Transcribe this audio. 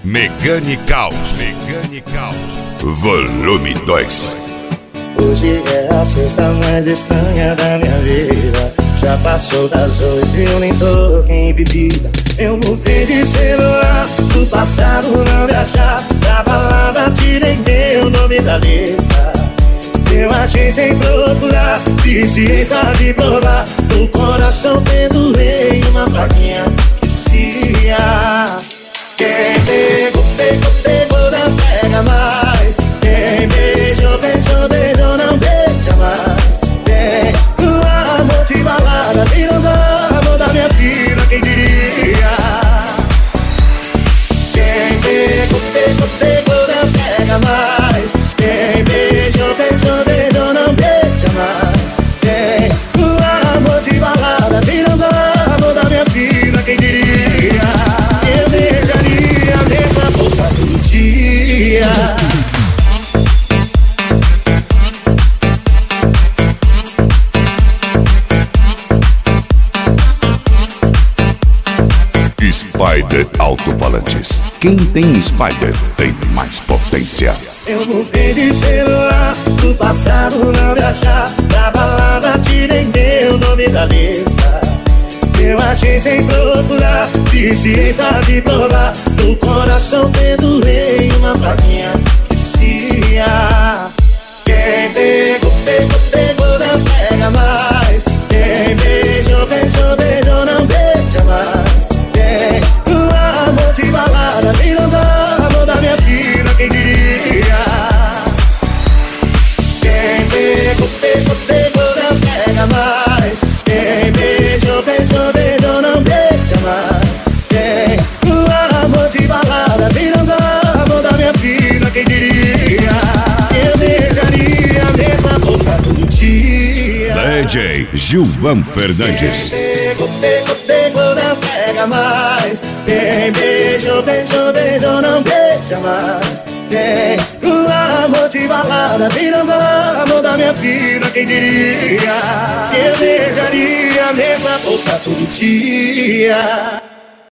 Meganicaus. Volume 2. Hoje é a sexta mais estranha da minha vida. Já passou das 8 e eu nem toquei em bebida. Eu mudei de celular, do passado não me achar. Da balada tirei meu nome da lista. Eu achei sem procurar, viciei, sabe provar. No coração pendurei uma plaquinha que dizia: quem pegou, pegou, pegou, não pega mais. Quem beijou, beijou, beijou, não beija mais. Tem um amor de balada, virando amor da minha vida, quem diria? Quem pegou, pegou, pegou, não pega mais. Quem beijou, beijou, beijou, não beija mais. Tem um amor de balada, virando amor da minha vida, quem diria? Eu beijaria a mesma boca todo dia. Spider Alto-Falantes. Quem tem Spider tem mais potência. Eu mudei de celular, do passado não me achar. Da balada tirei meu nome da lista. Eu achei sem procurar, viciei, sabe provar. No coração pendurei uma plaquinha que dizia: quem pegou, pegou, pegou, não pega mais. Quem beijou, beijou, beijou, não beija mais. Tem um amor de balada, virando amor da minha vida, quem diria? Quem pegou, pegou, pegou, não pega mais. Quem beijou, beijou, beijou, não beija mais. Tem um amor de balada, virando amor da minha vida, quem diria? Eu beijaria a mesma boca todo dia. DJ Gilvan Fernandes. Pegou, pegou, pegou, não pega mais. Quem beijou, beijou, beijou, não beija mais. Tem um amor de balada, virando amor da minha vida, quem diria? Eu beijaria a mesma boca todo dia.